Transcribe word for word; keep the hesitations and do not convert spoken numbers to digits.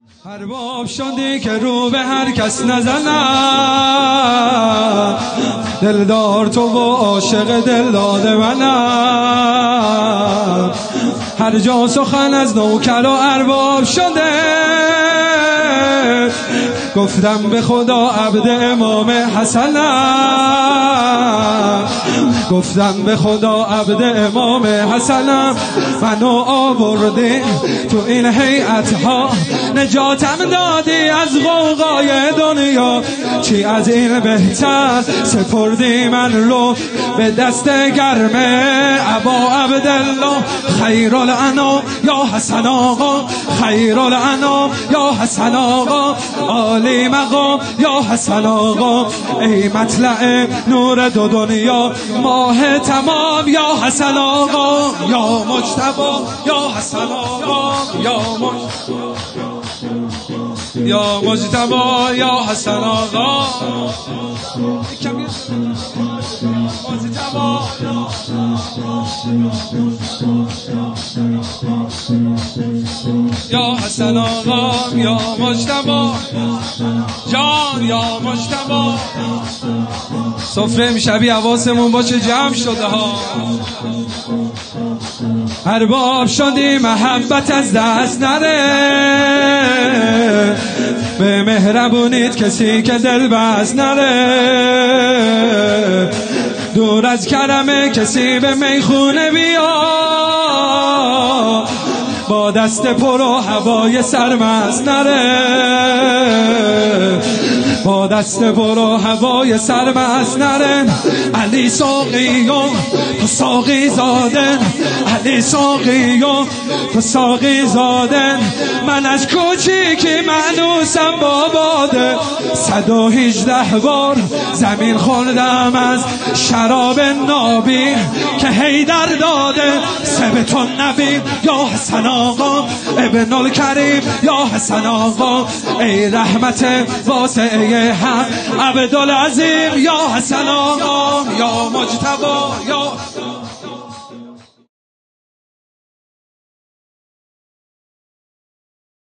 هر باب شدی که رو به هر کس نزنم، دلدار تو و عاشق دل داده منم. هر جا سخن از نوکر و ارباب شده، گفتم به خدا عبد امام حسنم، گفتم به خدا عبد امام حسنم. منو آوردی تو این هیئت ها، نجاتم دادی از غوغای دنیا. چی از این بهتر سپردی من رو به دست گرم ابا عبدالله. خیرالانام یا حسن آقا، خیرالانام یا حسن آقا، عالی مقام یا حسن آقا. ای مطلع نور دو دنیا، ماه تمام یا حسن آقا. یا مجتبی یا حسن آقا، یا مجتبی یا مجتبی یا حسن آقا. یا حسن آقا یا مجتبی جان یا مجتبی. سفره امشبی حواسمون باشه جمع شده ها. ارباب شدی محبت از دست نره، به مهربونیت کسی که دل بست نره. دور از کرم کسی به میخونه بیا، با دست پر و هوای سرمست نره. با دست پر و هوای سرمست نره. علی ساقی و تو ساقی زادن، علی ساقی و تو ساقی زادن. من از کوچیکی معنوسم با باده، صد و هجده بار زمین خوردم از شراب نابی که حیدر داده. سبتون نبی یا حسن آقا، ابن الکریم یا حسن آقا. ای رحمت واسعه حق عبدالعظیم یا حسن آقا. یا مجتبی یا